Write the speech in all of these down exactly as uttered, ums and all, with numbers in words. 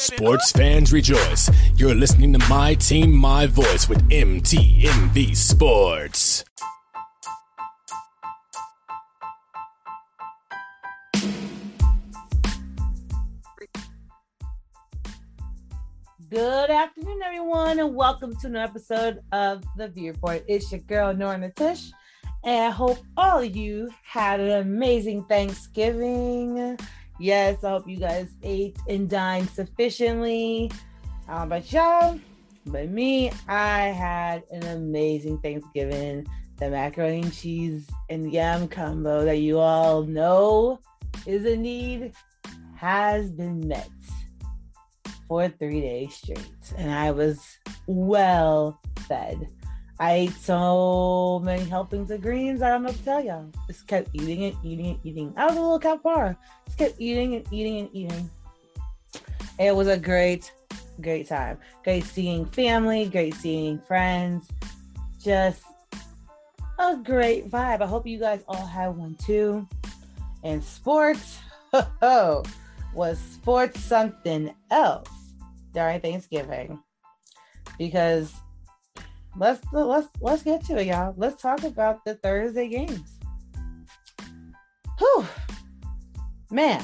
Sports fans rejoice. You're listening to My Team, My Voice with M T M V Sports. Good afternoon, everyone, and welcome to another episode of The View Report. It's your girl, Norna Tish, and I hope all of you had an amazing Thanksgiving. Yes, I hope you guys ate and dined sufficiently. I don't know about y'all, but me, I had an amazing Thanksgiving. The macaroni and cheese and yam combo that you all know is a need has been met for three days straight, and I was well fed. I ate so many helpings of greens, I don't know what to tell y'all. Just kept eating it, eating it, eating. I was a little capara. Just kept eating and eating and eating. It was a great, great time. Great seeing family, great seeing friends. Just a great vibe. I hope you guys all had one too. And sports, ho was sports something else during Thanksgiving? Because let's let's let's get to it, y'all. Let's talk about the Thursday games. Whew, man,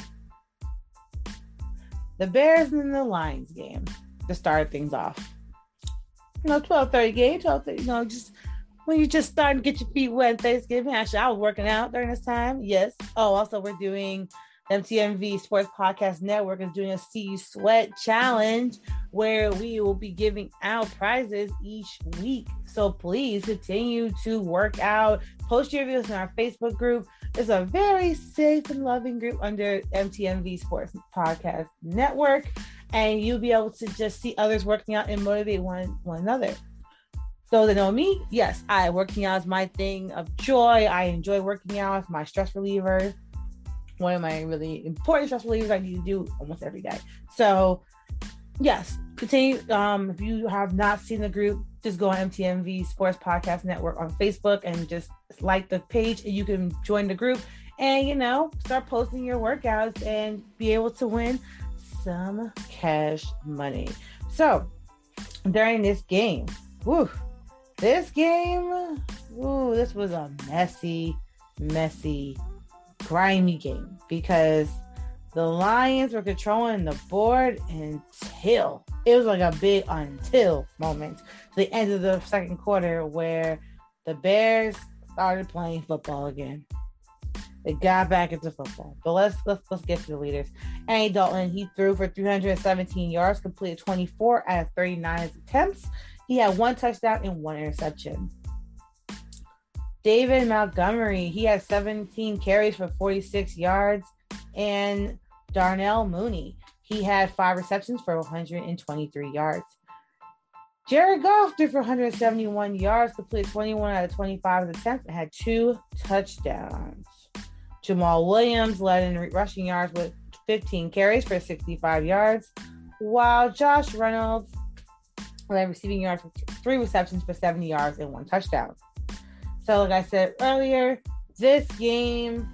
the Bears and the Lions game to start things off. You know, twelve thirty game, twelve thirty. You know, just when you just starting to get your feet wet. Thanksgiving. Actually, I was working out during this time. Yes. Oh, also we're doing. M T M V Sports Podcast Network is doing a See You Sweat challenge where we will be giving out prizes each week. So please continue to work out. Post your videos in our Facebook group. It's a very safe and loving group under M T M V Sports Podcast Network. And you'll be able to just see others working out and motivate one, one another. So they know me. Yes, I working out is my thing of joy. I enjoy working out. It's my stress reliever. One of my really important stress relievers I need to do almost every day. So, yes, continue. Um, if you have not seen the group, just go on M T M V Sports Podcast Network on Facebook and just like the page, and you can join the group and, you know, start posting your workouts and be able to win some cash money. So, during this game, whew, this game, whew, this was a messy, messy grimy game because the Lions were controlling the board until it was like a big until moment to the end of the second quarter where the Bears started playing football again. They got back into football. But let's let's let's get to the leaders. Andy Dalton, he threw for three hundred seventeen yards, completed twenty-four out of thirty-nine attempts. He had one touchdown and one interception. David Montgomery, he had seventeen carries for forty-six yards. And Darnell Mooney, he had five receptions for one hundred twenty-three yards. Jared Goff threw for one hundred seventy-one yards, completed twenty-one out of twenty-five attempts, and had two touchdowns. Jamal Williams led in rushing yards with fifteen carries for sixty-five yards, while Josh Reynolds led receiving yards with three receptions for seventy yards and one touchdown. So, like I said earlier, this game,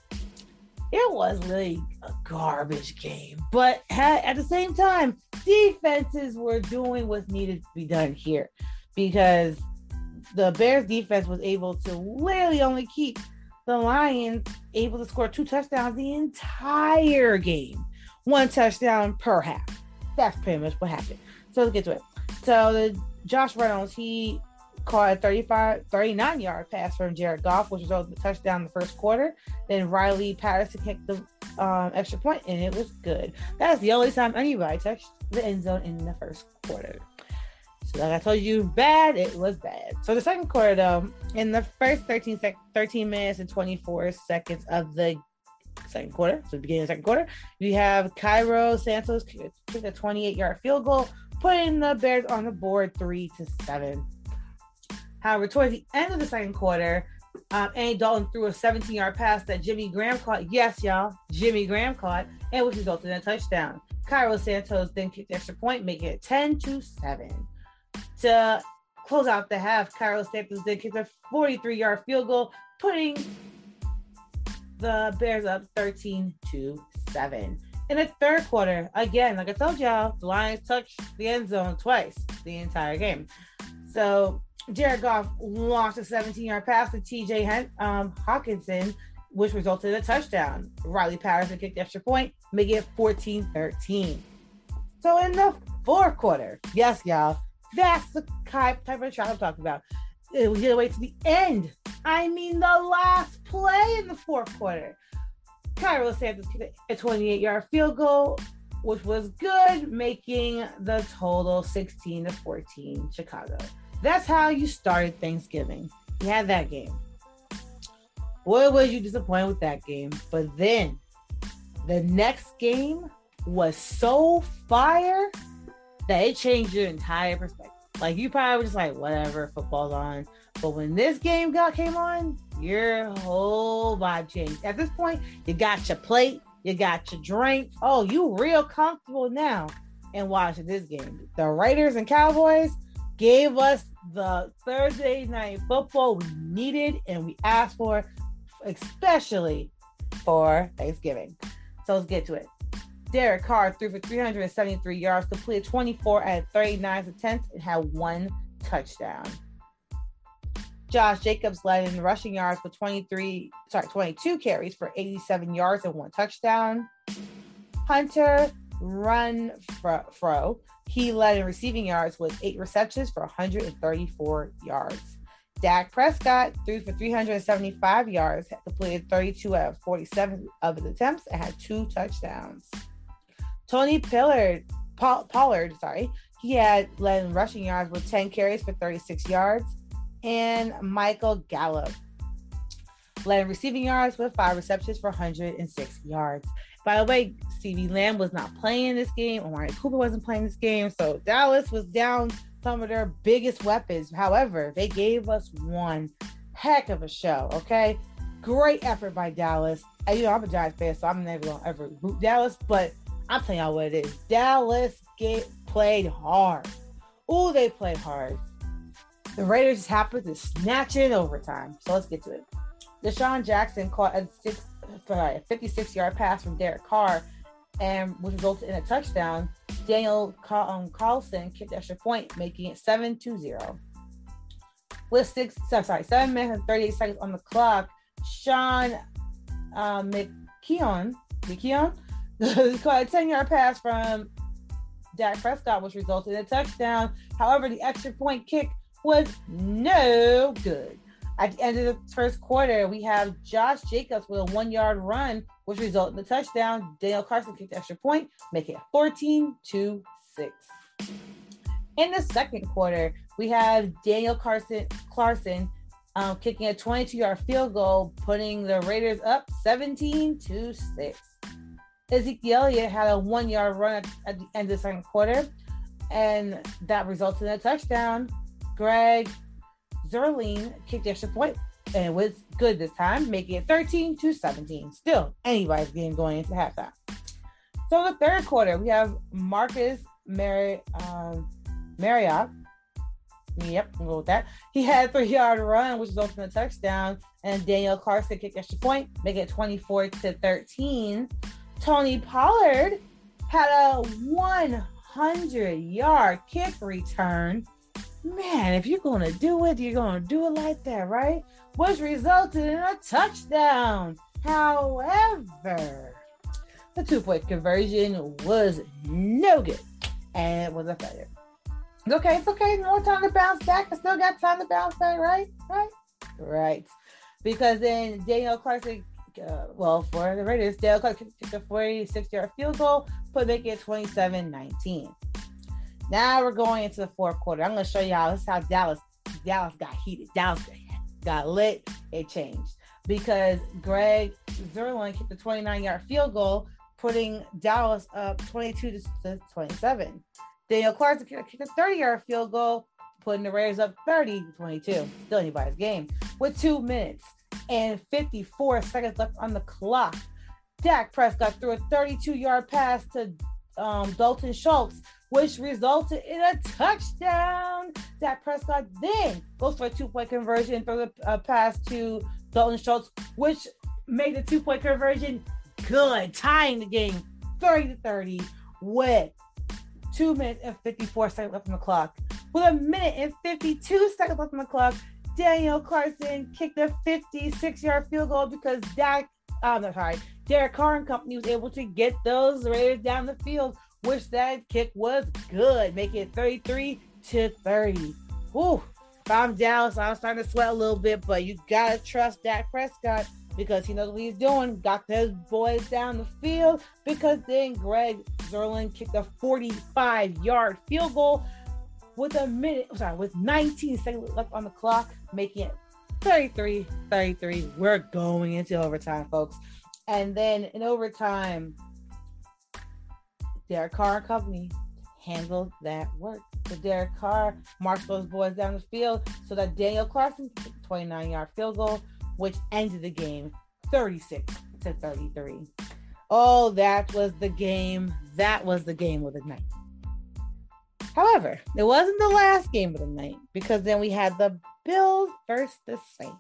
it was really a garbage game. But at the same time, defenses were doing what needed to be done here because the Bears defense was able to literally only keep the Lions able to score two touchdowns the entire game. One touchdown per half. That's pretty much what happened. So, let's get to it. So, the Josh Reynolds, he caught a thirty-five, thirty-nine yard pass from Jared Goff, which resulted in a touchdown in the first quarter. Then Riley Patterson kicked the um, extra point, and it was good. That's the only time anybody touched the end zone in the first quarter. So like I told you, bad, it was bad. So the second quarter, though, in the first thirteen, sec- thirteen minutes and twenty-four seconds of the second quarter, so the beginning of the second quarter, we have Cairo Santos kick a twenty-eight yard field goal, putting the Bears on the board three to seven. However, towards the end of the second quarter, um, Andy Dalton threw a seventeen yard pass that Jimmy Graham caught. Yes, y'all, Jimmy Graham caught, and which resulted in a touchdown. Cairo Santos then kicked the extra point, making it ten to seven. To close out the half, Cairo Santos then kicked a forty-three yard field goal, putting the Bears up thirteen to seven. In the third quarter, again, like I told y'all, the Lions touched the end zone twice the entire game. So Jared Goff launched a seventeen-yard pass to T J Hen- um, Hawkinson, which resulted in a touchdown. Riley Patterson kicked the extra point, making it fourteen thirteen. So in the fourth quarter, yes, y'all, that's the type, type of shot I'm talking about. It was gonna wait to the end. I mean, the last play in the fourth quarter. Tyrell Sanders kicked a twenty-eight-yard field goal, which was good, making the total sixteen to fourteen Chicago. That's how you started Thanksgiving. You had that game. Boy, was you disappointed with that game. But then the next game was so fire that it changed your entire perspective. Like, you probably were just like, whatever, football's on. But when this game got came on, your whole vibe changed. At this point, you got your plate, you got your drink. Oh, you real comfortable now and watching this game. The Raiders and Cowboys gave us the Thursday night football we needed and we asked for, especially for Thanksgiving. So let's get to it. Derek Carr threw for three hundred seventy-three yards, completed twenty-four out of thirty-nine attempts, and had one touchdown. Josh Jacobs led in rushing yards for twenty-three, sorry, twenty-two carries for eighty-seven yards and one touchdown. Hunter Renfrow, he led in receiving yards with eight receptions for one hundred thirty-four yards. Dak Prescott threw for three hundred seventy-five yards, completed thirty-two out of forty-seven of his attempts, and had two touchdowns. Tony Pollard, Pollard, sorry, he had led in rushing yards with ten carries for thirty-six yards. And Michael Gallup led in receiving yards with five receptions for one hundred six yards. By the way, CeeDee Lamb was not playing this game. Amari Cooper wasn't playing this game. So Dallas was down some of their biggest weapons. However, they gave us one heck of a show, okay? Great effort by Dallas. And, you know, I'm a Giants fan, so I'm never going to ever root Dallas. But I'm telling y'all what it is. Dallas get played hard. Oh, they played hard. The Raiders just happened to snatch it in overtime. So let's get to it. Deshaun Jackson caught a six, sorry, a fifty-six-yard pass from Derek Carr, and which resulted in a touchdown. Daniel um, Carlson kicked the extra point, making it seven to zero. With six, sorry, seven minutes and thirty-eight seconds on the clock, Sean uh, McKeon, McKeon caught a ten-yard pass from Dak Prescott, which resulted in a touchdown. However, the extra point kick was no good. At the end of the first quarter, we have Josh Jacobs with a one-yard run, which resulted in a touchdown. Daniel Carlson kicked the extra point, making it fourteen to six. In the second quarter, we have Daniel Carson, Clarkson um, kicking a twenty-two-yard field goal, putting the Raiders up seventeen to six. Ezekiel Elliott had a one-yard run at, at the end of the second quarter, and that resulted in a touchdown. Greg Zerline kicked the extra point, and it was good this time, making it thirteen to seventeen. Still, anybody's game going into halftime. So the third quarter, we have Marcus Mar- um, Marriott. Yep, we'll go with that. He had a three-yard run, which resulted in a touchdown, and Daniel Carlson kicked the extra point, making it twenty-four to thirteen. Tony Pollard had a one hundred-yard kick return. Man, if you're going to do it, you're going to do it like that, right? Which resulted in a touchdown. However, the two-point conversion was no good, and it was a failure. It's okay, it's okay. No time to bounce back. I still got time to bounce back, right? Right? Right. Because then Daniel Clarkson, uh, well, for the Raiders, Daniel Clarkson kicked a forty-six-yard field goal, but making it twenty-seven nineteen. Now we're going into the fourth quarter. I'm going to show y'all this is how Dallas Dallas got heated. Dallas got lit. It changed because Greg Zerline kicked a twenty-nine-yard field goal, putting Dallas up twenty-two to twenty-seven. Daniel Clarkson kicked a thirty-yard field goal, putting the Raiders up thirty to twenty-two. Still anybody's game. With two minutes and fifty-four seconds left on the clock, Dak Prescott threw a thirty-two-yard pass to um, Dalton Schultz, which resulted in a touchdown. Dak Prescott then goes for a two-point conversion, throws a uh, pass to Dalton Schultz, which made the two-point conversion good, tying the game thirty to thirty with two minutes and fifty-four seconds left on the clock. With a minute and fifty-two seconds left on the clock, Daniel Carlson kicked a fifty-six-yard field goal because Dak, I'm um, sorry, Derek Carr and company was able to get those Raiders down the field, which that kick was good, making it thirty-three to thirty. Whew. If I'm Dallas, I'm starting to sweat a little bit, but you gotta trust Dak Prescott because he knows what he's doing. Got those boys down the field because then Greg Zuerlein kicked a forty-five-yard field goal with a minute, sorry, with nineteen seconds left on the clock, making it thirty-three thirty-three. We're going into overtime, folks. And then in overtime, Derek Carr and company handled that work. So Derek Carr marched those boys down the field so that Daniel Carlson kicked a twenty-nine-yard field goal, which ended the game thirty-six to thirty-three. Oh, that was the game. That was the game of the night. However, it wasn't the last game of the night because then we had the Bills versus the Saints.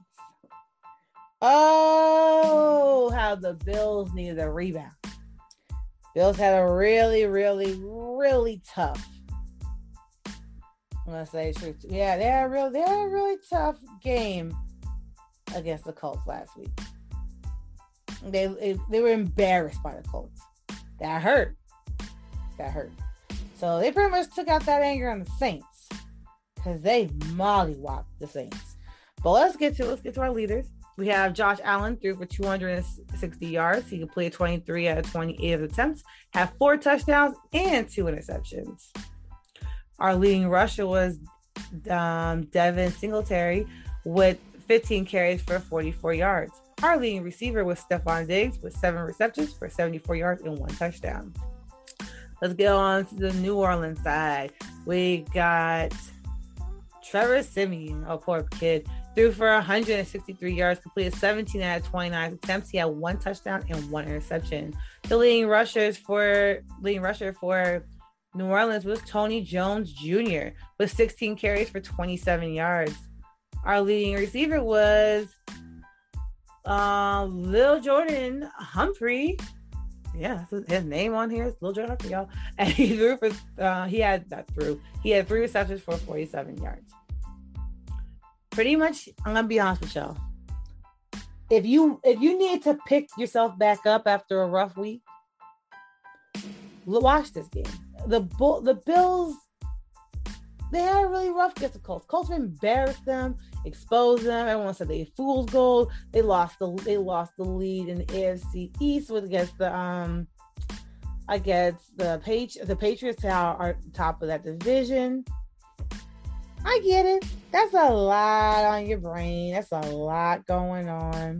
Oh, how the Bills needed a rebound. Bills had a really, really, really tough. I'm gonna say truth. Yeah, they had a real, they had a really tough game against the Colts last week. They they, they were embarrassed by the Colts. That hurt. That hurt. So they pretty much took out that anger on the Saints because they mollywopped the Saints. But let's get to let's get to our leaders. We have Josh Allen threw for two hundred sixty yards. He completed twenty-three out of twenty-eight of attempts, had four touchdowns and two interceptions. Our leading rusher was um, Devin Singletary with fifteen carries for forty-four yards. Our leading receiver was Stephon Diggs with seven receptions for seventy-four yards and one touchdown. Let's get on to the New Orleans side. We got Trevor Siemian, oh poor kid, threw for one hundred sixty-three yards, completed seventeen out of twenty-nine attempts. He had one touchdown and one interception. The leading rushers for leading rusher for New Orleans was Tony Jones Junior with sixteen carries for twenty-seven yards. Our leading receiver was uh, Lil Jordan Humphrey. Yeah, his name on here is Lil Jordan Humphrey, y'all. And he threw for uh, he had that through. He had three receptions for forty-seven yards. Pretty much, I'm gonna be honest with y'all. If you if you need to pick yourself back up after a rough week, watch this game. The Bull, the Bills, they had a really rough against the Colts. Colts embarrassed them, exposed them. Everyone said they fool's gold. They lost the they lost the lead in the A F C East with against the um I guess the page the Patriots are top of that division. I get it. That's a lot on your brain. That's a lot going on.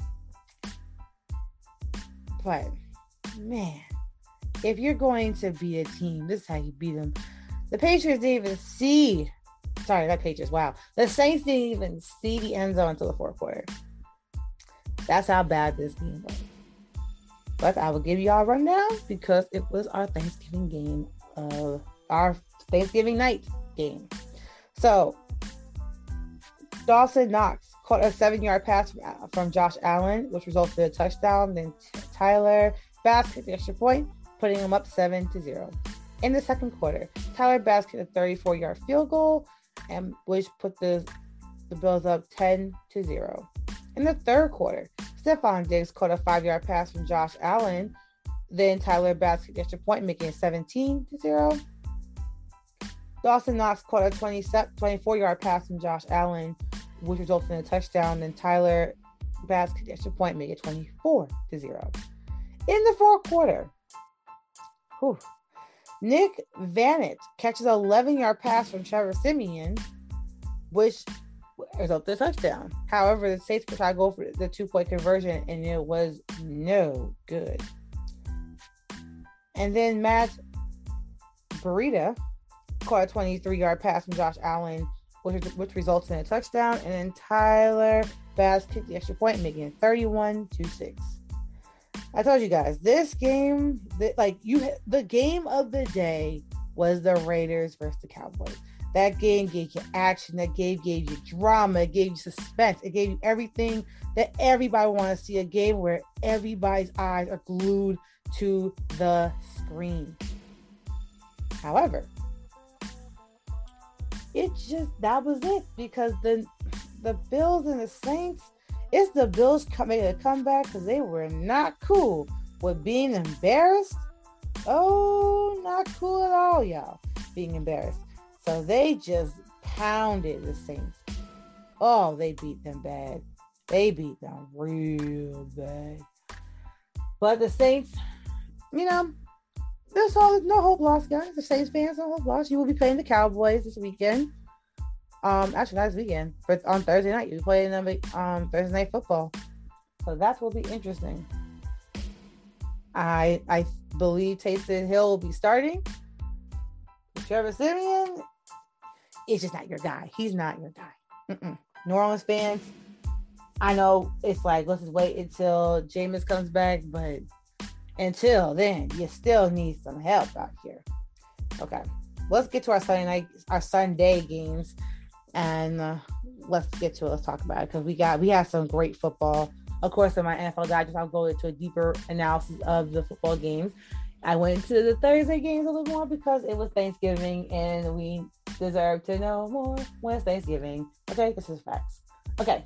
But man, if you're going to beat a team, this is how you beat them. The Patriots didn't even see, sorry, not Patriots, wow. The Saints didn't even see the end zone until the fourth quarter. That's how bad this game was. But I will give you all a rundown because it was our Thanksgiving game, of our Thanksgiving night game. So, Dawson Knox caught a seven-yard pass from, from Josh Allen, which resulted in a touchdown. Then Tyler Bass kicked the extra point, putting him up seven to zero. In the second quarter, Tyler Bass kicked a thirty-four-yard field goal, and which put the the Bills up ten to zero. In the third quarter, Stephon Diggs caught a five-yard pass from Josh Allen. Then Tyler Bass kicked the extra point, making it seventeen to zero. Dawson Knox caught a twenty-four-yard pass from Josh Allen, which resulted in a touchdown. Then Tyler Bass kicked the extra point, making it twenty-four to zero. In the fourth quarter, whew, Nick Vannett catches an eleven-yard pass from Trevor Siemian, which resulted in a touchdown. However, the Saints tried to go for the two-point conversion, and it was no good. And then Matt Breida caught a twenty-three-yard pass from Josh Allen, which, which resulted in a touchdown. And then Tyler Bass kicked the extra point, making it thirty-one to six. I told you guys, this game, like you, the game of the day was the Raiders versus the Cowboys. That game gave you action. That game gave you drama. It gave you suspense. It gave you everything that everybody wants to see. A game where everybody's eyes are glued to the screen. However, it just, that was it, because the the Bills and the Saints, it's the Bills coming to come back because they were not cool with being embarrassed. Oh, not cool at all, y'all, being embarrassed. So they just pounded the Saints. Oh, they beat them bad. They beat them real bad. But the Saints, you know, there's all, no hope lost, guys. The Saints fans, no hope lost. You will be playing the Cowboys this weekend. Um, actually, not this weekend, but on Thursday night, you'll be playing them um Thursday Night Football. So that will be interesting. I I believe Taysom Hill will be starting. Trevor Siemian is just not your guy. He's not your guy. Mm-mm. New Orleans fans, I know it's like, let's just wait until Jameis comes back, but until then, you still need some help out here. Okay, let's get to our Sunday night, our Sunday games, and uh, let's get to it. Let's talk about it, because we got we had some great football. Of course, in my N F L Digest, I'll go into a deeper analysis of the football games. I went into the Thursday games a little more because it was Thanksgiving, and we deserve to know more when it's Thanksgiving. Okay, this is facts. Okay.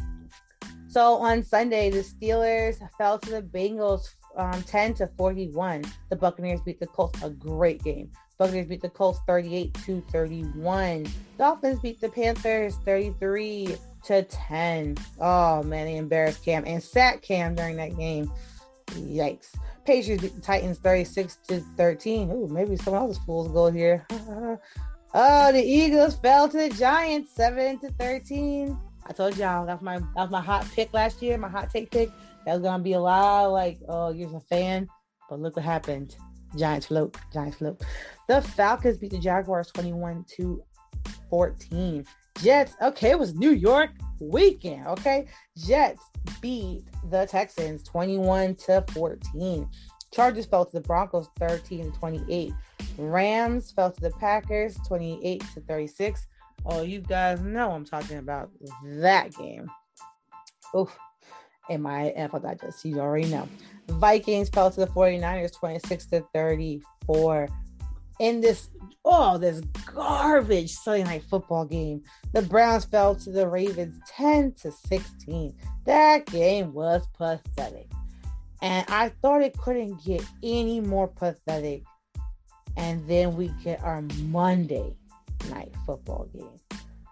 So on Sunday, the Steelers fell to the Bengals um, ten to forty-one. The Buccaneers beat the Colts, a great game. Buccaneers beat the Colts thirty-eight to thirty-one. Dolphins beat the Panthers thirty-three to ten. Oh man, they embarrassed Cam and sat Cam during that game. Yikes. Patriots beat the Titans thirty-six to thirteen. Ooh, maybe someone else's fool's goal here. Oh, the Eagles fell to the Giants seven to thirteen. I told y'all that was my that was my hot pick last year, my hot take pick. That was gonna be a lot like, oh, you're a fan, but look what happened. Giants float, Giants float. The Falcons beat the Jaguars twenty-one to fourteen. Jets, okay, it was New York weekend, okay. Jets beat the Texans twenty-one to fourteen. Chargers fell to the Broncos thirteen to twenty-eight. Rams fell to the Packers twenty-eight to thirty-six. Oh, you guys know I'm talking about that game. Oof. In my N F L Digest, you already know. Vikings fell to the 49ers twenty-six to thirty-four. In this, oh, this garbage Sunday Night Football game, the Browns fell to the Ravens ten to sixteen. That game was pathetic. And I thought it couldn't get any more pathetic. And then we get our Monday Night Football game.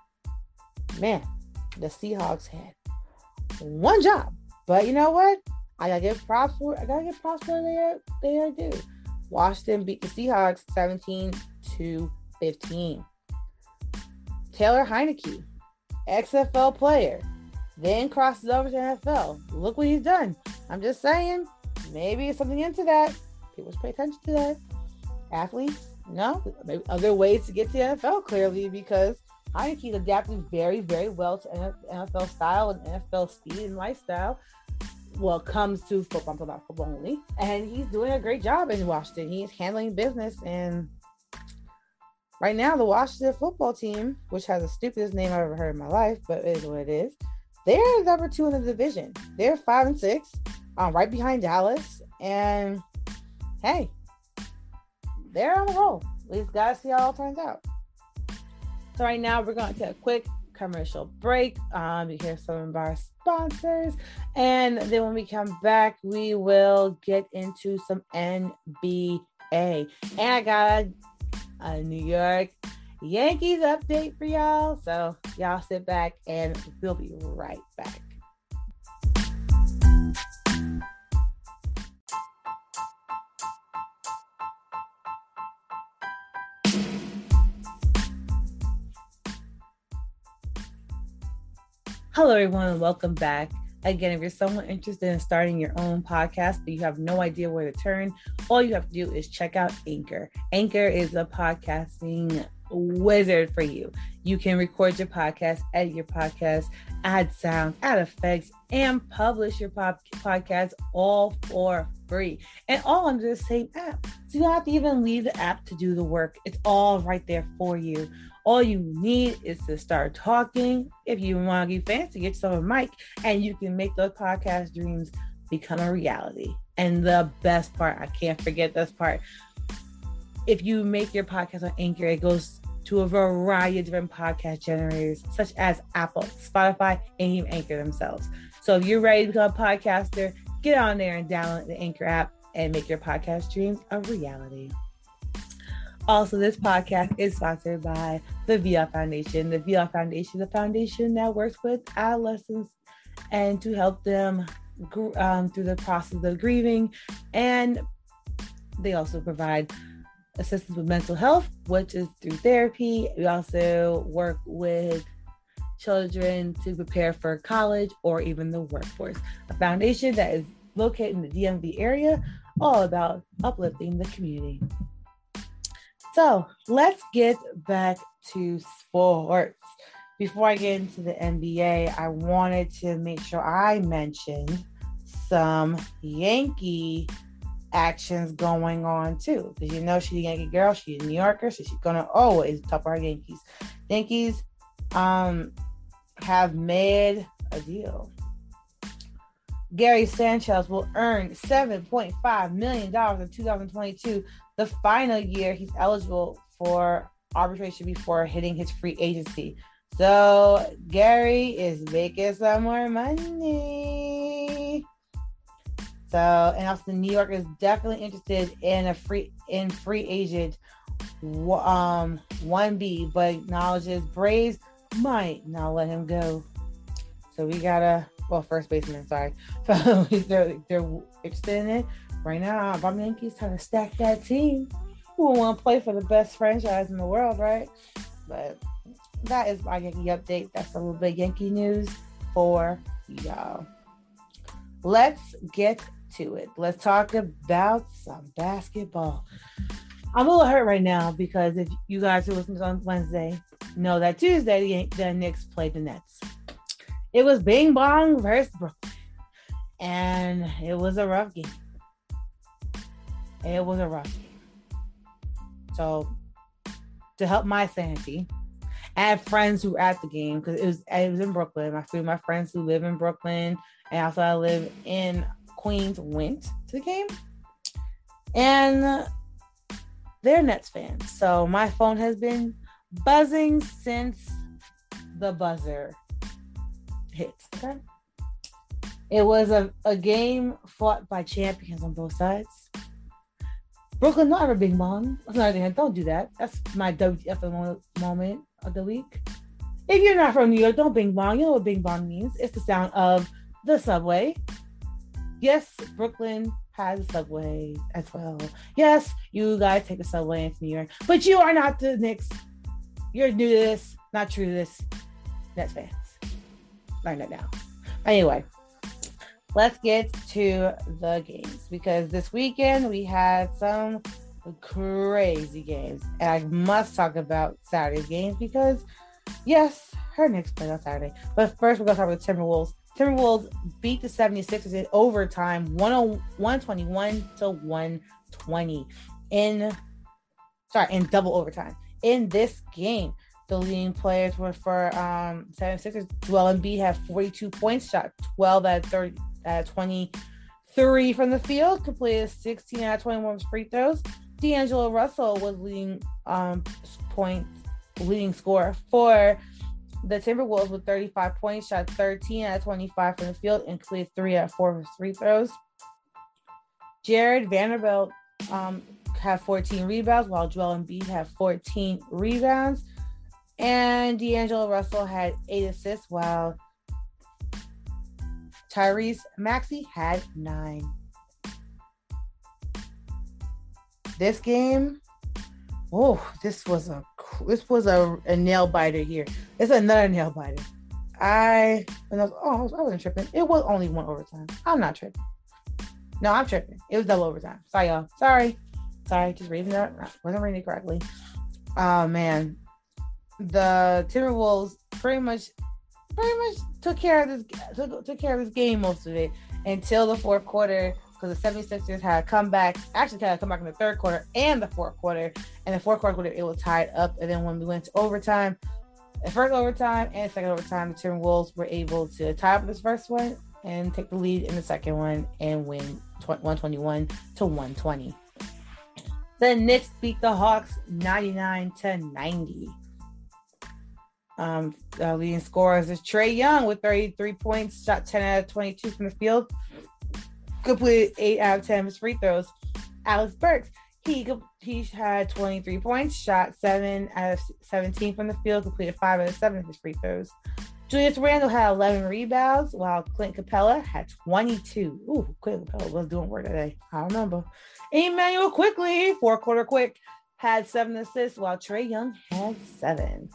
Man, the Seahawks had one job. But you know what? I gotta give props for I gotta give props for they are they are due. Washington beat the Seahawks seventeen to fifteen. Taylor Heineke, X F L player, then crosses over to N F L. Look what he's done. I'm just saying, maybe something into that. People should pay attention to that. Athletes, no, maybe other ways to get to the N F L, clearly, because Heineke's adapted very, very well to N F L style and N F L speed and lifestyle. Well, it comes to football, I'm talking about football only, and he's doing a great job in Washington. He's handling business, and right now, the Washington football team, which has the stupidest name I've ever heard in my life, but it is what it is, they're number two in the division. They're five and six, um, right behind Dallas, and hey, they're on the roll. We just gotta see how it all turns out. So right now, we're going to take a quick commercial break. Um, you hear some of our sponsors, and then when we come back, we will get into some N B A. And I got a New York Yankees update for y'all. So y'all sit back, and we'll be right back. Hello, everyone, and welcome back. Again, if you're someone interested in starting your own podcast, but you have no idea where to turn, all you have to do is check out Anchor. Anchor is a podcasting wizard for you. You can record your podcast, edit your podcast, add sound, add effects, and publish your pop- podcast all for free. And all under the same app. So you don't have to even leave the app to do the work. It's all right there for you. All you need is to start talking. If you want to get fancy, get yourself a mic, and you can make those podcast dreams become a reality. And the best part, I can't forget this part. If you make your podcast on Anchor, it goes to a variety of different podcast generators, such as Apple, Spotify, and even Anchor themselves. So if you're ready to become a podcaster, get on there and download the Anchor app and make your podcast dreams a reality. Also, this podcast is sponsored by the V L Foundation. The V L Foundation is a foundation that works with adolescents and to help them um, through the process of grieving. And they also provide assistance with mental health, which is through therapy. We also work with children to prepare for college or even the workforce. A foundation that is located in the D M V area, all about uplifting the community. So let's get back to sports. Before I get into the N B A, I wanted to make sure I mentioned some Yankee actions going on too. Because you know she's a Yankee girl, she's a New Yorker, so she's gonna always top our Yankees. Yankees um have made a deal. Gary Sanchez will earn seven point five million dollars in two thousand twenty-two, the final year he's eligible for arbitration before hitting his free agency. So Gary is making some more money. So, and also New York is definitely interested in a free in free agent um one B, but acknowledges Braves might not let him go. So we gotta well first baseman, sorry. So they're they're interested in it. Right now, I'm Yankees trying to stack that team. Who will want to play for the best franchise in the world, right? But that is my Yankee update. That's a little bit Yankee news for y'all. Let's get to it. Let's talk about some basketball. I'm a little hurt right now because if you guys who listened on Wednesday know that Tuesday the, the Knicks played the Nets. It was Bing Bong versus Brooklyn, and it was a rough game. It was a rough game. So, to help my sanity, I have friends who were at the game because it was it was in Brooklyn. My few of my friends who live in Brooklyn and also I live in Queens went to the game, and they're Nets fans. So my phone has been buzzing since the buzzer hit. Okay, it was a, a game fought by champions on both sides. Brooklyn, not ever Bing Bong. That's another thing. Don't do that. That's my W T F moment of the week. If you're not from New York, don't Bing Bong. You know what Bing Bong means. It's the sound of the subway. Yes, Brooklyn has a subway as well. Yes, you guys take the subway into New York. But you are not the Knicks. You're new to this, not true to this. Nets fans. Learn that now. Anyway. Let's get to the games because this weekend we had some crazy games. And I must talk about Saturday's games because, yes, her Knicks played on Saturday. But first, we're going to talk about the Timberwolves. Timberwolves beat the seventy-sixers in overtime, one twenty-one to one twenty in, sorry, in double overtime. In this game, the leading players were for um, seventy-sixers. Joel Embiid had forty-two points, shot twelve out of thirty. At twenty-three from the field, completed sixteen out of twenty-one free throws. D'Angelo Russell was leading um point leading scorer for the Timberwolves with thirty-five points, shot thirteen out of twenty-five from the field, and completed three out of four of his free throws. Jared Vanderbilt um had fourteen rebounds, while Joel Embiid had fourteen rebounds, and D'Angelo Russell had eight assists, while Tyrese Maxey had nine. This game, oh, this was a this was a, a nail biter here. It's another nail biter. I, when I was, oh, I, was, I wasn't tripping. It was only one overtime. I'm not tripping. No, I'm tripping. It was double overtime. Sorry, y'all. Sorry. Sorry, just reading that. Wasn't reading it correctly. Oh, man. The Timberwolves pretty much pretty much took care of this took, took care of this game, most of it, until the fourth quarter, because the seventy-sixers had come back, actually had to come back in the third quarter and the fourth quarter. And the fourth quarter, it was tied up. And then when we went to overtime, the first overtime and the second overtime, the Timberwolves were able to tie up this first one, and take the lead in the second one and win one twenty-one to one twenty. The Knicks beat the Hawks ninety-nine to ninety. Um, the leading scorers is Trae Young with thirty-three points, shot ten out of twenty-two from the field, completed eight out of ten of his free throws. Alex Burks, he he had twenty-three points, shot seven out of seventeen from the field, completed five out of seven of his free throws. Julius Randle had eleven rebounds, while Clint Capella had twenty-two. Ooh, Clint Capella was doing work today. I remember. Emmanuel Quickly, four quarter quick, had seven assists, while Trae Young had seven.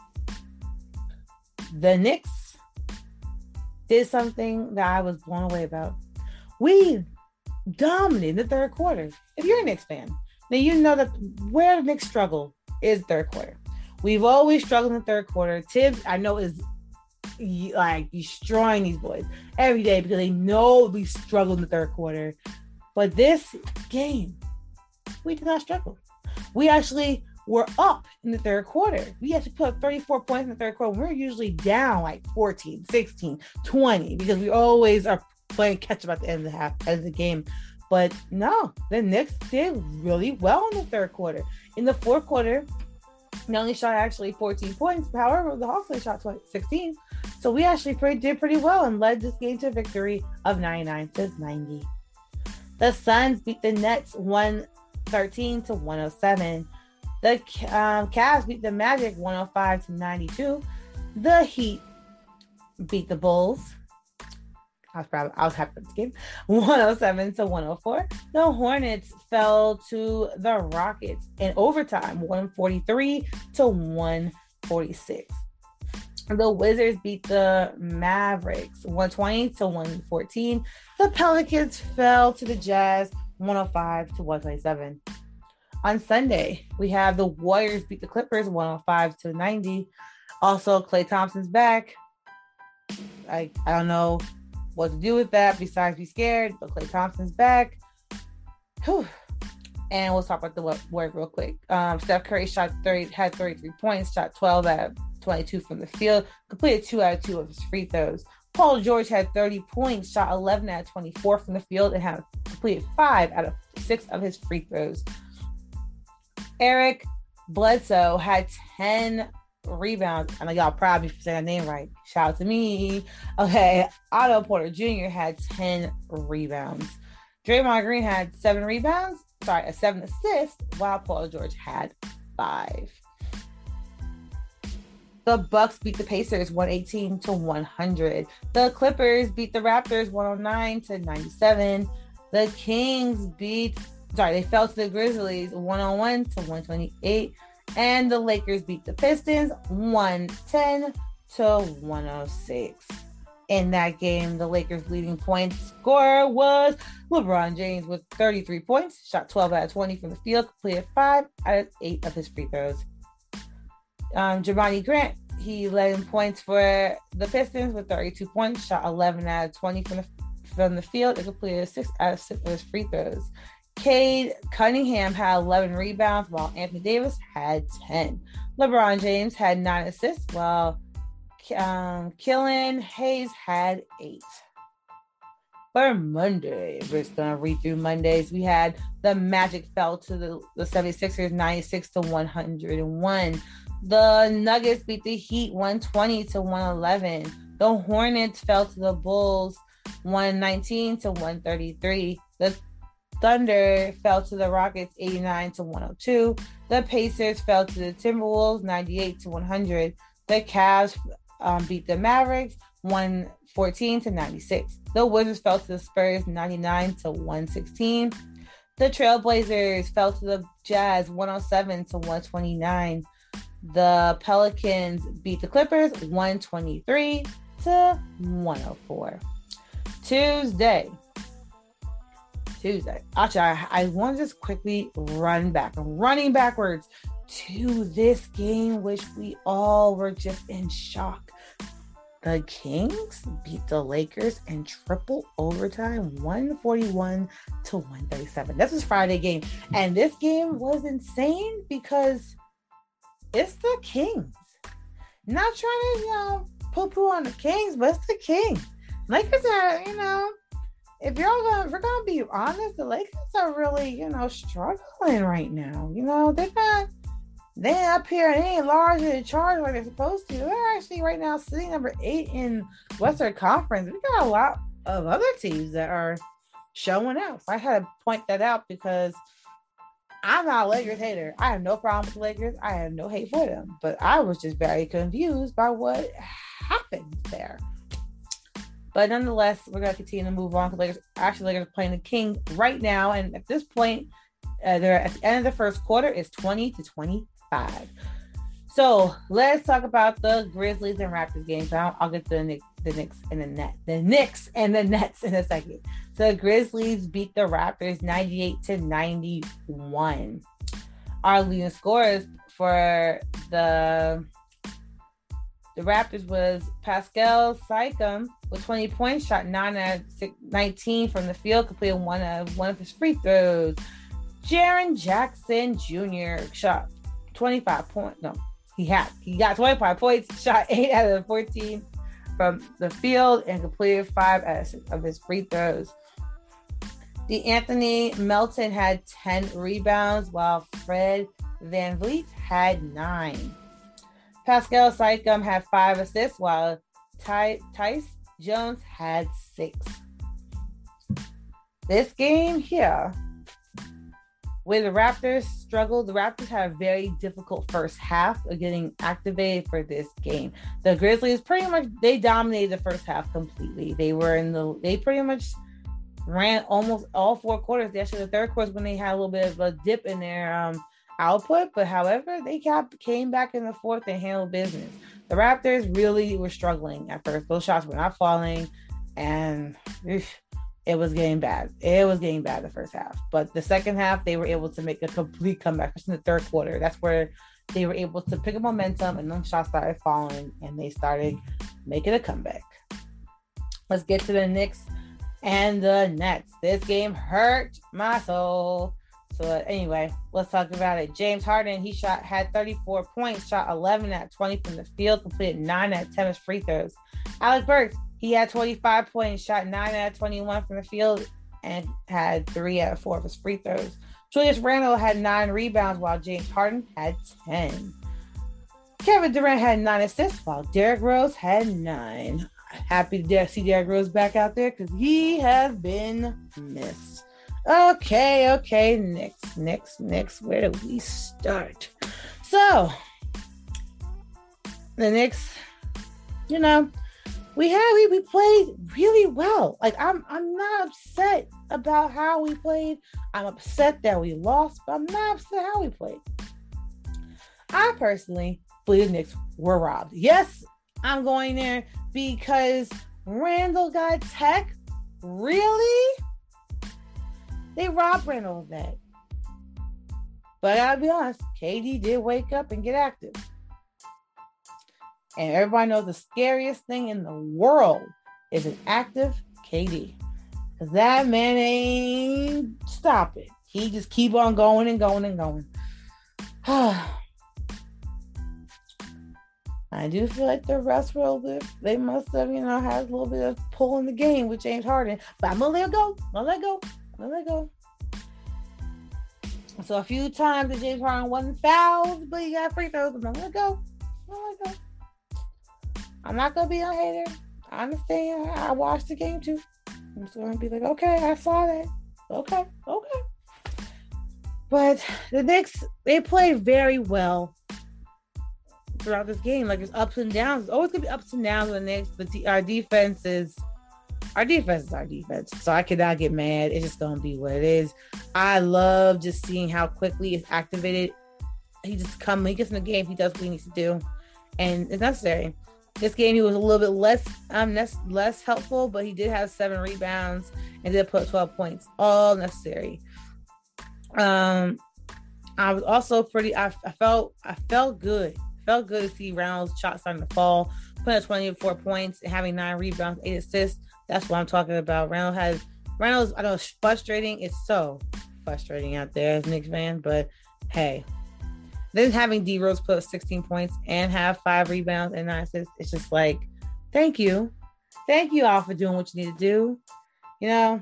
The Knicks did something that I was blown away about. We dominated the third quarter. If you're a Knicks fan, then you know that where the Knicks struggle is third quarter. We've always struggled in the third quarter. Tibbs, I know, is like destroying these boys every day because they know we struggled in the third quarter. But this game, we did not struggle. We actually were up in the third quarter. We had to put up thirty-four points in the third quarter. We're usually down like fourteen, sixteen, twenty because we always are playing catch up at the end of the half, end of the game. But no, the Knicks did really well in the third quarter. In the fourth quarter, they only shot actually fourteen points. However, the Hawks only shot sixteen. So we actually pretty, did pretty well and led this game to a victory of ninety-nine to ninety. The Suns beat the Nets one thirteen to one oh seven. The um, Cavs beat the Magic one oh five to ninety-two. The Heat beat the Bulls. I was proud. I was happy with this game. one oh seven to one oh four. The Hornets fell to the Rockets in overtime, one forty-three to one forty-six. The Wizards beat the Mavericks one twenty to one fourteen. The Pelicans fell to the Jazz one oh five to one twenty-seven. On Sunday, we have the Warriors beat the Clippers one oh five to ninety. Also, Klay Thompson's back. I I don't know what to do with that besides be scared, but Klay Thompson's back. Whew. And we'll talk about the Warriors real quick. Um, Steph Curry shot thirty, had thirty-three points, shot twelve out of twenty-two from the field, completed two out of two of his free throws. Paul George had thirty points, shot eleven out of twenty-four from the field, and had completed five out of six of his free throws. Eric Bledsoe had ten rebounds. I know y'all proud of me for saying that name right. Shout out to me. Okay, Otto Porter Junior had ten rebounds. Draymond Green had seven rebounds. Sorry, a seven assists, while Paul George had five. The Bucks beat the Pacers one eighteen to one hundred. The Clippers beat the Raptors one oh nine to ninety-seven. The Kings beat, sorry, they fell to the Grizzlies one oh one to one twenty-eight. And the Lakers beat the Pistons one ten to one oh six. In that game, the Lakers' leading point scorer was LeBron James with thirty-three points, shot twelve out of twenty from the field, completed five out of eight of his free throws. Um, Jerami Grant, he led in points for the Pistons with thirty-two points, shot eleven out of twenty from the, from the field, and completed six out of six of his free throws. Cade Cunningham had eleven rebounds, while Anthony Davis had ten. LeBron James had nine assists, while um, Killian Hayes had eight. For Monday, we're just going to read through Mondays. We had the Magic fell to the, the seventy-sixers ninety-six to one oh one. The Nuggets beat the Heat one twenty to one eleven. The Hornets fell to the Bulls one nineteen to one thirty-three. The Thunder fell to the Rockets eighty-nine to one oh two. The Pacers fell to the Timberwolves ninety-eight to one hundred. The Cavs um, beat the Mavericks one fourteen to ninety-six. The Wizards fell to the Spurs ninety-nine to one sixteen. The Trailblazers fell to the Jazz one oh seven to one twenty-nine. The Pelicans beat the Clippers one twenty-three to one oh four. Tuesday. Tuesday. Actually, I, I want to just quickly run back. I'm running backwards to this game, which we all were just in shock. The Kings beat the Lakers in triple overtime, one forty-one to one thirty-seven. This was Friday game. And this game was insane because it's the Kings. Not trying to, you know, poo-poo on the Kings, but it's the Kings. Lakers are, you know, if you're gonna, if we're gonna be honest, the Lakers are really, you know, struggling right now. You know, they're not, they up here and they ain't large in charge like they're supposed to. They're actually right now sitting number eight in Western Conference. We got a lot of other teams that are showing out. So I had to point that out because I'm not a Lakers hater. I have no problem with the Lakers. I have no hate for them. But I was just very confused by what happened there. But nonetheless, we're going to continue to move on because Lakers, actually Lakers are playing the Kings right now. And at this point, uh, they're at the end of the first quarter. It's twenty to twenty-five. So let's talk about the Grizzlies and Raptors game. So I'll, I'll get to the Knicks, the Knicks and the Nets, the Knicks and the Nets in a second. So the Grizzlies beat the Raptors ninety-eight to ninety-one. Our leading scorers for the the Raptors was Pascal Siakam with twenty points, shot nine out of nineteen from the field, completed one of one of his free throws. Jaren Jackson Junior shot twenty-five points. No, he had he got twenty-five points, shot eight out of fourteen from the field, and completed five of his free throws. DeAnthony Melton had ten rebounds, while Fred VanVleet had nine. Pascal Siakam had five assists, while Ty- Tyus Jones had six. This game here, where the Raptors struggled, the Raptors had a very difficult first half of getting activated for this game. The Grizzlies pretty much, they dominated the first half completely. They were in the, they pretty much ran almost all four quarters. Actually, the third quarter when they had a little bit of a dip in their um, output, but however, they kept, came back in the fourth and handled business. The Raptors really were struggling at first. Those shots were not falling, and eesh, it was getting bad. It was getting bad the first half. But the second half, they were able to make a complete comeback, especially in the third quarter. That's where they were able to pick up momentum, and then shots started falling, and they started making a comeback. Let's get to the Knicks and the Nets. This game hurt my soul. So uh, anyway, let's talk about it. James Harden, he shot had thirty-four points, shot eleven out of twenty from the field, completed nine out of ten of free throws. Alec Burks, he had twenty-five points, shot nine out of twenty-one from the field, and had three out of four of his free throws. Julius Randle had nine rebounds, while James Harden had ten. Kevin Durant had nine assists, while Derrick Rose had nine. Happy to see Derrick Rose back out there because he has been missed. Okay, okay, Knicks, Knicks, Knicks. Where do we start? So, the Knicks, you know, we had we, we played really well. Like I'm I'm not upset about how we played. I'm upset that we lost, but I'm not upset how we played. I personally believe the Knicks were robbed. Yes, I'm going there because Randall got tech. Really? They robbed Randall of that. But I gotta be honest, K D did wake up and get active. And everybody knows the scariest thing in the world is an active K D. Because that man ain't stopping. He just keep on going and going and going. I do feel like the rest were a little bit, they must have, you know, had a little bit of pull in the game with James Harden. But I'm gonna let it go. I'm gonna let it go. I'm gonna let it go. So a few times that James Harden wasn't fouled, but he got free throws. I'm gonna let it go. I'm gonna let it go. I'm not gonna be a hater. I understand. I watched the game too. I'm just gonna be like, okay, I saw that. Okay, okay. But the Knicks, they played very well throughout this game. Like, it's ups and downs. It's always gonna be ups and downs with the Knicks, but the, our defense is our defense is our defense. So I cannot get mad. It's just gonna be what it is. I love just seeing how quickly it's activated. He just comes, he gets in the game, he does what he needs to do, and it's necessary. This game, he was a little bit less um less, less helpful, but he did have seven rebounds and did put twelve points. All necessary. Um, I was also pretty. I, I felt I felt good. Felt good to see Reynolds' shot starting to fall, putting up twenty-four points and having nine rebounds, eight assists. That's what I'm talking about. Reynolds has Reynolds. I know it's frustrating. It's so frustrating out there as a Knicks fan, but hey. Then having D Rose put up sixteen points and have five rebounds and nine assists, it's just like, thank you. Thank you all for doing what you need to do. You know,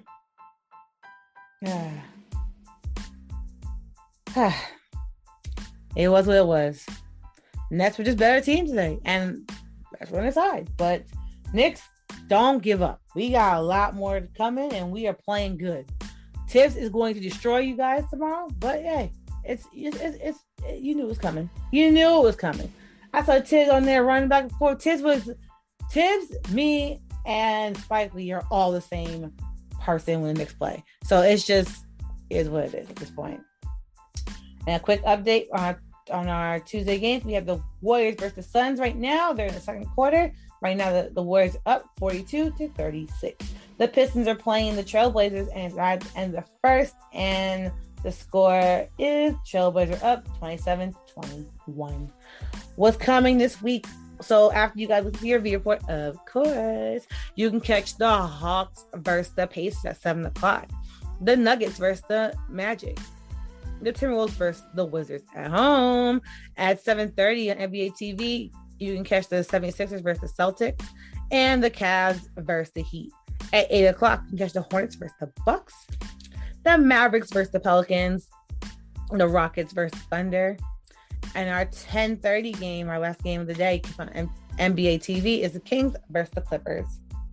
it was what it was. Nets were just better team today, and that's on the side. But Knicks, don't give up. We got a lot more coming, and we are playing good. Tibbs is going to destroy you guys tomorrow, but hey, it's it's, it's, it's you knew it was coming. You knew it was coming. I saw Tibbs on there running back and forth. Tibbs was Tibbs, me, and Spike Lee are all the same person when the Knicks play. So it's just is what it is at this point. And a quick update on our, on our Tuesday games. We have the Warriors versus the Suns right now. They're in the second quarter. Right now, the, the Warriors are up forty-two to thirty-six. The Pistons are playing the Trailblazers and it's and the first, and the score is Trailblazers up twenty-seven to twenty-one. What's coming this week? So after you guys look at your V report, of course, you can catch the Hawks versus the Pacers at seven o'clock. The Nuggets versus the Magic. The Timberwolves versus the Wizards at home at seven thirty on N B A T V. You can catch the seventy-sixers versus the Celtics and the Cavs versus the Heat. At eight o'clock, you can catch the Hornets versus the Bucks, the Mavericks versus the Pelicans, the Rockets versus Thunder. And our ten thirty game, our last game of the day on N B A T V, is the Kings versus the Clippers.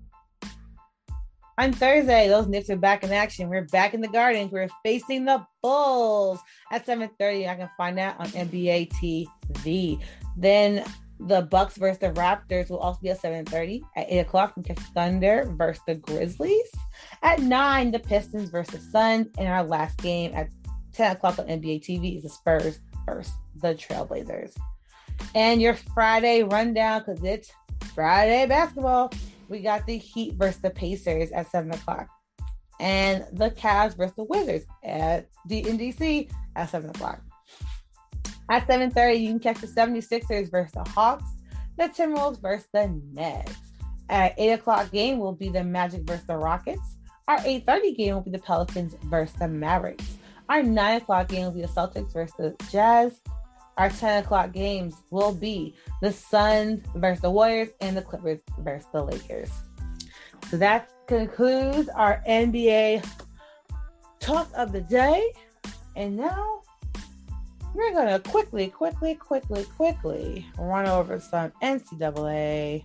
On Thursday, those Knicks are back in action. We're back in the Garden. We're facing the Bulls at seven thirty. I can find that on N B A T V. Then the Bucks versus the Raptors will also be at seven thirty. At eight o'clock, we can catch Thunder versus the Grizzlies. At nine, the Pistons versus the Suns. And our last game at ten o'clock on N B A T V is the Spurs versus the Trailblazers. And your Friday rundown, because it's Friday basketball, we got the Heat versus the Pacers at seven o'clock. And the Cavs versus the Wizards at the in D C at seven o'clock. At seven thirty, you can catch the seventy-sixers versus the Hawks, the Timberwolves versus the Nets. At eight o'clock game will be the Magic versus the Rockets. Our eight thirty game will be the Pelicans versus the Mavericks. Our nine o'clock game will be the Celtics versus the Jazz. Our ten o'clock games will be the Suns versus the Warriors and the Clippers versus the Lakers. So that concludes our N B A talk of the day. And now we're going to quickly, quickly, quickly, quickly run over some N C double A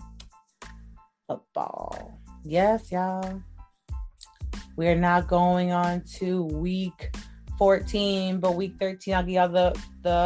football. Yes, y'all. We're not going on to week fourteen, but week thirteen, I'll give y'all the,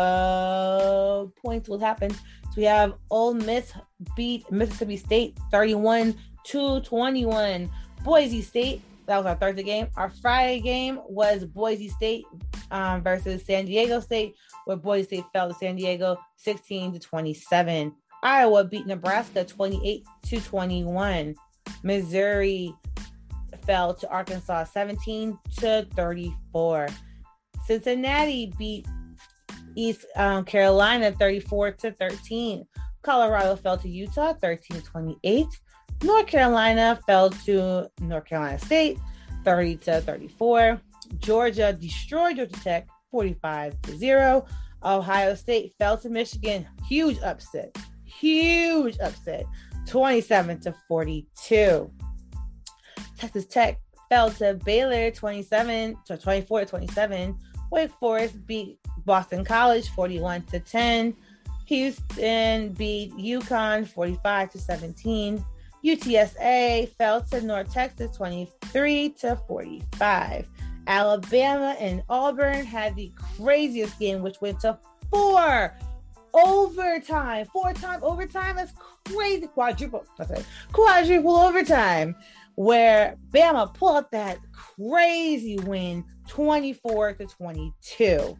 the points what happened. So we have Ole Miss beat Mississippi State thirty-one to twenty-one. Boise State, that was our Thursday game. Our Friday game was Boise State um, versus San Diego State, where Boise State fell to San Diego sixteen to twenty-seven. Iowa beat Nebraska twenty-eight to twenty-one. Missouri fell to Arkansas seventeen to thirty-four. Cincinnati beat East um, Carolina thirty-four to thirteen. Colorado fell to Utah thirteen to twenty-eight. North Carolina fell to North Carolina State thirty to thirty-four. Georgia destroyed Georgia Tech forty-five to zero. Ohio State fell to Michigan. Huge upset. Huge upset. twenty-seven to forty-two. Texas Tech fell to Baylor twenty-seven to twenty-four to twenty-seven. Wake Forest beat Boston College forty-one to ten. Houston beat UConn forty-five to seventeen. U T S A fell to North Texas twenty-three to forty-five. Alabama and Auburn had the craziest game, which went to four overtime. Four-time overtime. That's crazy. Quadruple. That's it. Quadruple overtime, where Bama pulled up that crazy win, twenty-four to twenty-two.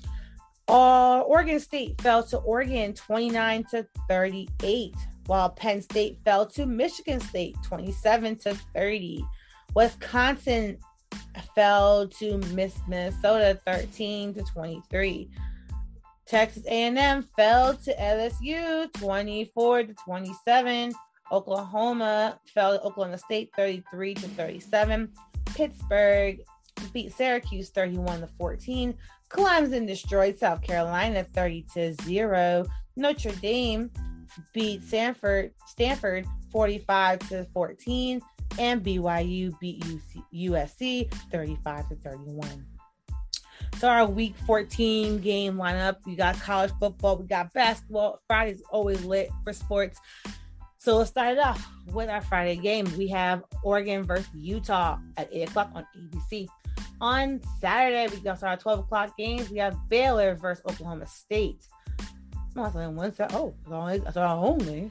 Uh, Oregon State fell to Oregon twenty-nine to thirty-eight, while Penn State fell to Michigan State twenty-seven to thirty. Wisconsin fell to Miss Minnesota thirteen to twenty-three. Texas A and M fell to L S U twenty-four to twenty-seven. Oklahoma fell to Oklahoma State thirty-three to thirty-seven. Pittsburgh beat Syracuse thirty-one to fourteen. Clemson destroyed South Carolina thirty to zero. Notre Dame beat Stanford Stanford forty-five to fourteen, and B Y U beat U S C thirty-five to thirty-one. So our week fourteen game lineup, we got college football, we got basketball. Friday's always lit for sports. So let's start it off with our Friday game. We have Oregon versus Utah at eight o'clock on A B C. On Saturday, we got our twelve o'clock games. We have Baylor versus Oklahoma State. Oh, it's only, it's only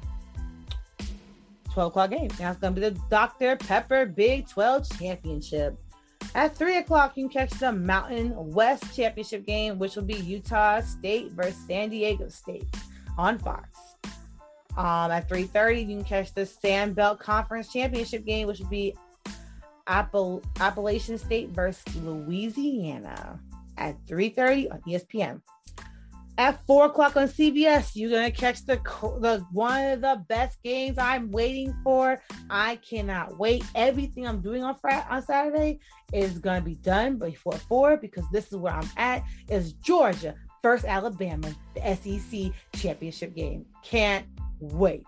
twelve o'clock game. Now it's going to be the Doctor Pepper Big twelve Championship. At three o'clock, you can catch the Mountain West Championship game, which will be Utah State versus San Diego State on Fox. Um, at three thirty, you can catch the Sand Belt Conference Championship game, which will be Appal- Appalachian State versus Louisiana at three thirty on E S P N. At four o'clock on C B S, you're going to catch the, the one of the best games I'm waiting for. I cannot wait. Everything I'm doing on Friday, on Saturday is going to be done before four because this is where I'm at. Is Georgia versus Alabama, the S E C championship game. Can't wait.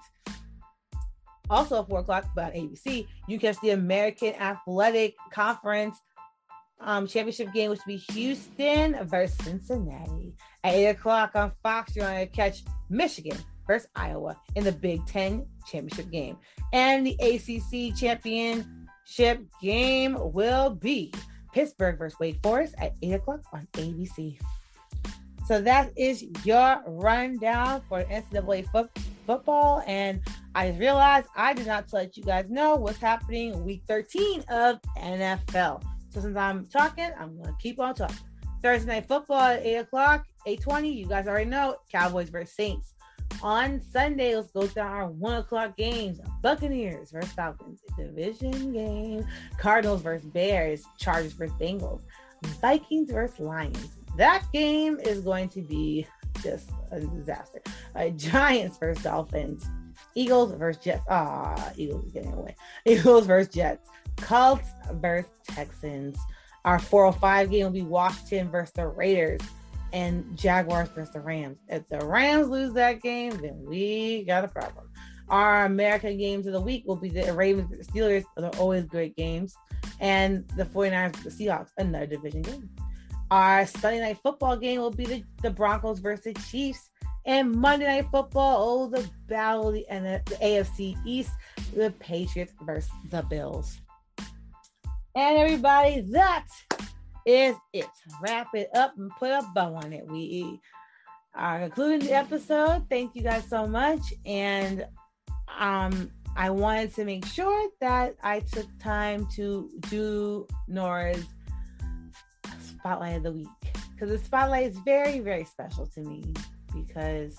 Also at four o'clock, but on A B C, you catch the American Athletic Conference um, championship game, which will be Houston versus Cincinnati. At eight o'clock on Fox, you're going to catch Michigan versus Iowa in the Big Ten championship game. And the A C C championship game will be Pittsburgh versus Wake Forest at eight o'clock on A B C. So that is your rundown for N C double A fo- football. And I just realized I did not let you guys know what's happening week thirteen of N F L. So since I'm talking, I'm going to keep on talking. Thursday Night Football at eight o'clock, eight twenty. You guys already know Cowboys versus Saints. On Sunday, let's go down our one o'clock games. Buccaneers versus Falcons, division game. Cardinals versus Bears. Chargers versus Bengals. Vikings versus Lions. That game is going to be just a disaster. Uh, Giants versus Dolphins. Eagles versus Jets. Ah, Eagles are getting away. Eagles versus Jets. Colts versus Texans. Our four oh five game will be Washington versus the Raiders and Jaguars versus the Rams. If the Rams lose that game, then we got a problem. Our American games of the week will be the Ravens versus the Steelers. They're always great games. And the 49ers versus the Seahawks, another division game. Our Sunday Night Football game will be the, the Broncos versus the Chiefs. And Monday Night Football, oh, the battle and the, the A F C East, the Patriots versus the Bills. And everybody, that is it. Wrap it up and put a bow on it. We are concluding the episode. Thank you guys so much. And um, I wanted to make sure that I took time to do Nora's Spotlight of the Week. Because the Spotlight is very, very special to me. Because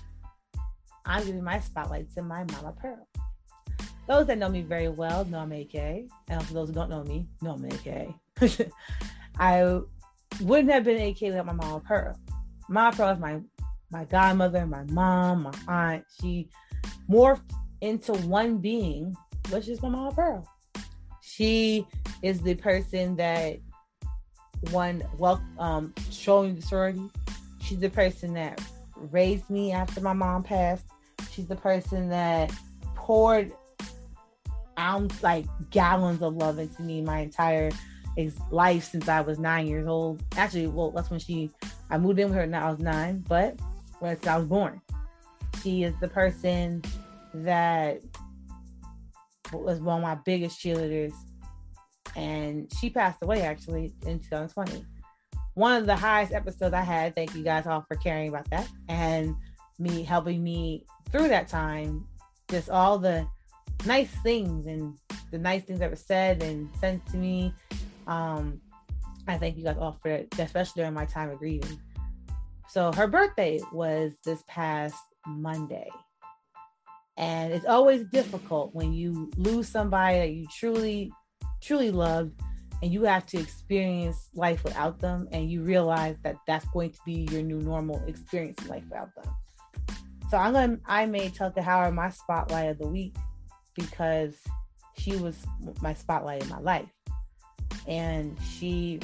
I'm giving my spotlight to my Mama Pearl. Those that know me very well know I'm A K. And for those who don't know me, know I'm A K. I wouldn't have been A K without my Mama Pearl. Mama Pearl is my, my godmother, my mom, my aunt. She morphed into one being, which is my Mama Pearl. She is the person that one well um showing the sorority. She's the person that raised me after my mom passed. She's the person that poured ounce like gallons of love into me my entire ex- life since I was nine years old. Actually, well, that's when she I moved in with her. Now I was nine, but when I was born, she is the person that was one of my biggest cheerleaders, and she passed away actually in twenty twenty. One of the highest episodes I had. Thank you guys all for caring about that and me helping me through that time. Just all the nice things and the nice things that were said and sent to me. Um, I thank you guys all for it, especially during my time of grieving. So her birthday was this past Monday. And it's always difficult when you lose somebody that you truly, truly loved and you have to experience life without them, and you realize that that's going to be your new normal, experience life without them. So I'm going to, I made Tucker Howard my spotlight of the week because she was my spotlight in my life. And she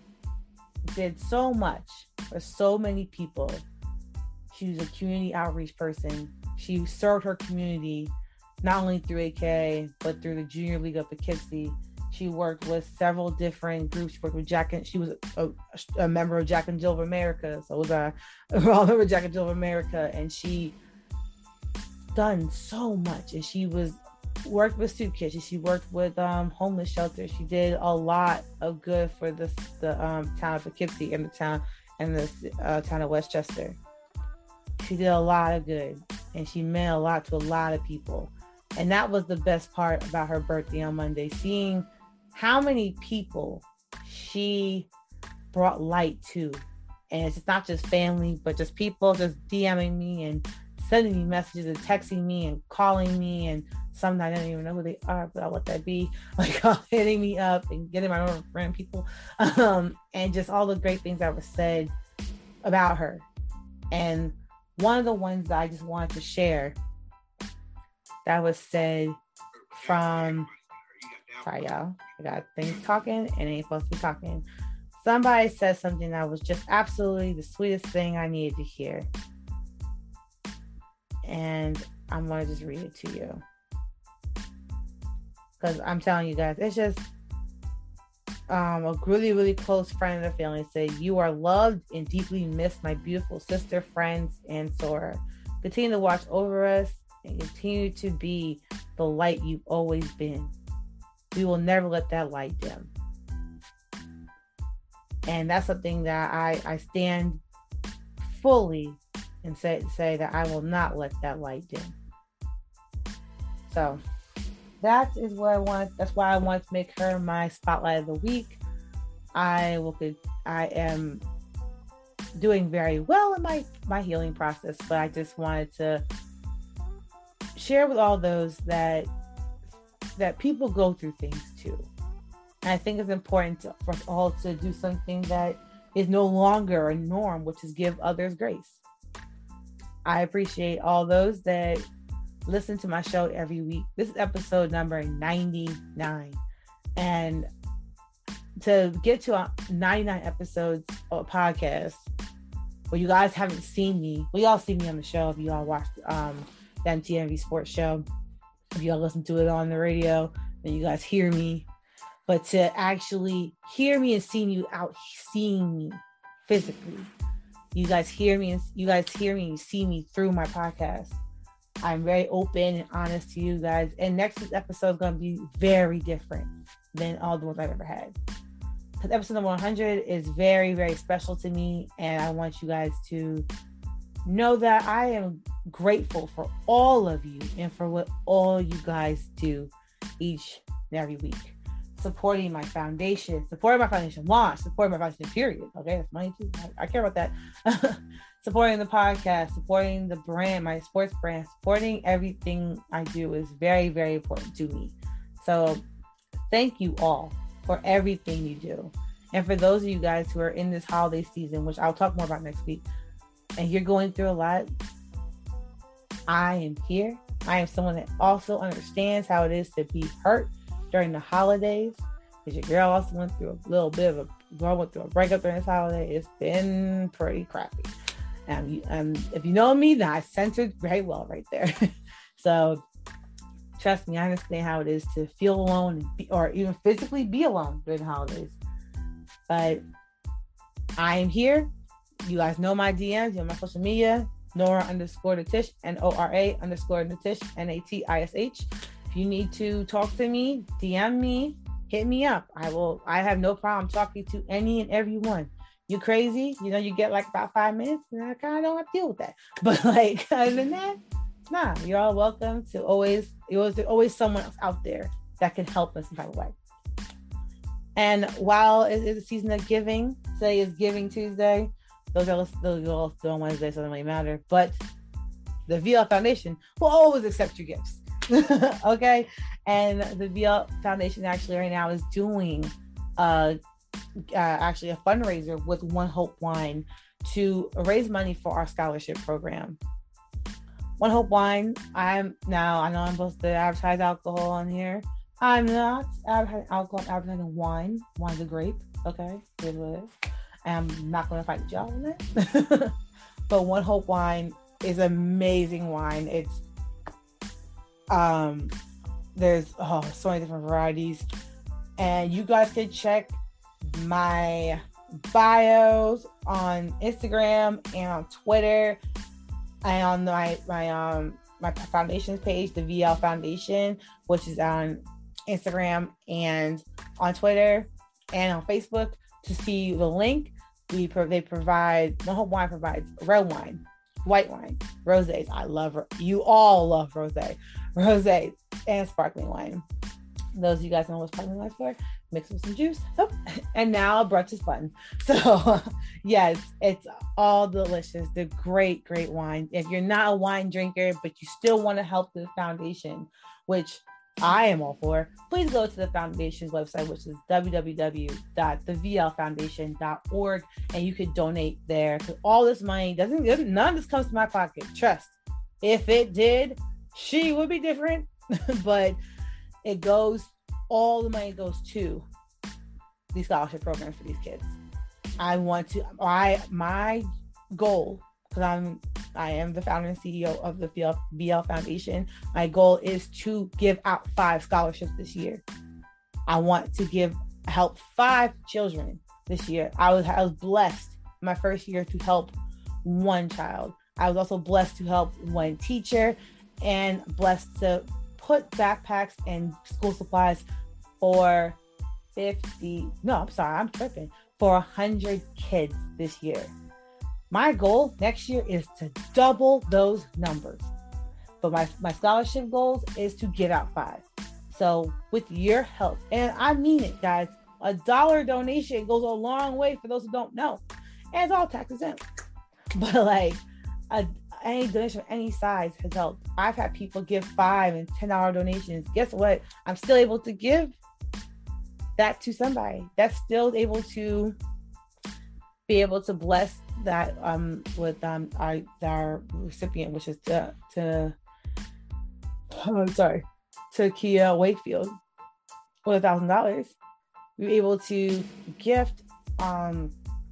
did so much for so many people. She was a community outreach person. She served her community not only through A K, but through the Junior League of Poughkeepsie. She worked with several different groups. She worked with Jack and she was a, a member of Jack and Jill of America. So it was a, we're all member of Jack and Jill of America, and she done so much. And she was worked with soup kitchens. She worked with um, homeless shelters. She did a lot of good for the the um, town of Poughkeepsie and the town and the uh, town of Westchester. She did a lot of good, and she meant a lot to a lot of people. And that was the best part about her birthday on Monday, seeing how many people she brought light to. And it's not just family, but just people just DMing me and sending me messages and texting me and calling me. And some I don't even know who they are, but I'll let that be. Like hitting me up and getting my own friend people. Um, and just all the great things that were said about her. And one of the ones that I just wanted to share that was said from, sorry y'all, I got things talking and ain't supposed to be talking. Somebody said something that was just absolutely the sweetest thing I needed to hear. And I'm going to just read it to you. Because I'm telling you guys, it's just um, a really, really close friend of the family said, "You are loved and deeply missed, my beautiful sister, friends, and Sora. Continue to watch over us and continue to be the light you've always been. We will never let that light dim." And that's something that I, I stand fully and say, say that I will not let that light dim. So that is what I want. That's why I want to make her my spotlight of the week. I will. I am doing very well in my, my healing process, but I just wanted to share with all those that that people go through things too. And I think it's important to, for us all to do something that is no longer a norm, which is give others grace. I appreciate all those that listen to my show every week. This is episode number ninety-nine. And to get to ninety-nine episodes of a podcast where you guys haven't seen me, well, y'all see me on the show if you all watched um, the M T M V Sports Show. If y'all listen to it on the radio, then you guys hear me. But to actually hear me and see you out seeing me physically, you guys hear me and you guys hear me and you see me through my podcast. I'm very open and honest to you guys. And next week's episode is going to be very different than all the ones I've ever had. Because episode number one hundred is very, very special to me. And I want you guys to know that I am grateful for all of you and for what all you guys do each and every week. Supporting my foundation, supporting my foundation launch, supporting my foundation period. Okay, that's money too. I, I care about that. Supporting the podcast, supporting the brand, my sports brand, supporting everything I do is very, very important to me. So thank you all for everything you do. And for those of you guys who are in this holiday season, which I'll talk more about next week, and you're going through a lot, I am here. I am someone that also understands how it is to be hurt during the holidays, because your girl also went through a little bit of a girl went through a breakup during this holiday. It's been pretty crappy. And you, um, if you know me, then I centered very well right there. So trust me, I understand how it is to feel alone and be, or even physically be alone during the holidays. But I am here. You guys know my D Ms, you know my social media, Nora underscore Natish, N O R A underscore Natish, N A T I S H. If you need to talk to me, D M me, hit me up. I will, I have no problem talking to any and every one. You crazy? You know, you get like about five minutes and I kind of don't have to deal with that. But like, other than that, nah, you're all welcome to always, there's always someone else out there that can help us in some type of way. And while it is a season of giving, today is Giving Tuesday. Those are those are also on Wednesday, so it doesn't really matter. But the V L Foundation will always accept your gifts. Okay? And the V L Foundation actually right now is doing uh Uh, actually a fundraiser with One Hope Wine to raise money for our scholarship program. One Hope Wine, I'm now, I know I'm supposed to advertise alcohol on here. I'm not advertising alcohol, I'm advertising wine. Wine's a grape, okay? Here's what it is. I'm not going to fight y'all on that. But One Hope Wine is amazing wine. It's Um, there's oh, so many different varieties. And you guys can check my bios on Instagram and on Twitter and on my my um my foundation's page, the V L Foundation, which is on Instagram and on Twitter and on Facebook, to see the link. We pro- they provide the whole wine provides red wine, white wine, rosés. I love you all love rosé, rosé and sparkling wine. Those of you guys know what sparkling wine is for. Mix with some juice. Oh, and now brunch is fun. So yes, it's all delicious. They're great, great wine. If you're not a wine drinker, but you still want to help the foundation, which I am all for, please go to the foundation's website, which is w w w dot the v l foundation dot org, and you can donate there. Because all this money doesn't, none of this comes to my pocket. Trust. If it did, she would be different. But it goes, all the money goes to these scholarship programs for these kids. I want to, I, my goal, because I'm, I am the founder and C E O of the V L Foundation. My goal is to give out five scholarships this year. I want to give, help five children this year. I was, I was blessed my first year to help one child. I was also blessed to help one teacher, and blessed to put backpacks and school supplies for fifty, no, I'm sorry, I'm tripping, for one hundred kids this year. My goal next year is to double those numbers. But my, my scholarship goals is to give out five. So with your help, and I mean it, guys, a dollar donation goes a long way for those who don't know. And it's all tax exempt. But like, a, any donation of any size has helped. I've had people give five and ten dollar donations. Guess what? I'm still able to give that to somebody. That's still able to be able to bless that um with um our our recipient, which is to to oh, I'm sorry, to Kia Wakefield with a thousand dollars. We were able to gift um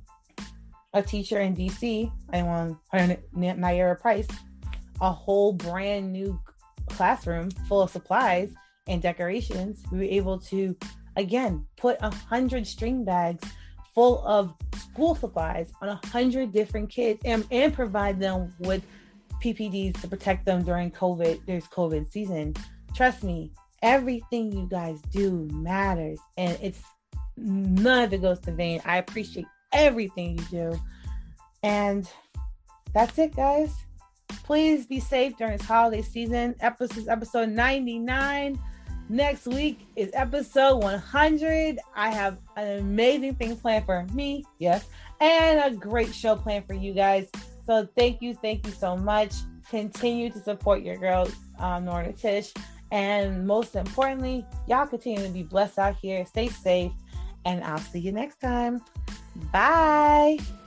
a teacher in D C, I want Naira Price, a whole brand new classroom full of supplies and decorations. We were able to, again, put a hundred string bags full of school supplies on a hundred different kids, and, and provide them with P P Ds to protect them during COVID. There's COVID season. Trust me, everything you guys do matters, and it's none of it goes to vain. I appreciate everything you do. And that's it, guys. Please be safe during this holiday season. Episode episode ninety-nine. Next week is episode one hundred. I have an amazing thing planned for me, yes, and a great show planned for you guys. So thank you, thank you so much. Continue to support your girl, um, Norna Tish. And most importantly, y'all continue to be blessed out here. Stay safe. And I'll see you next time. Bye.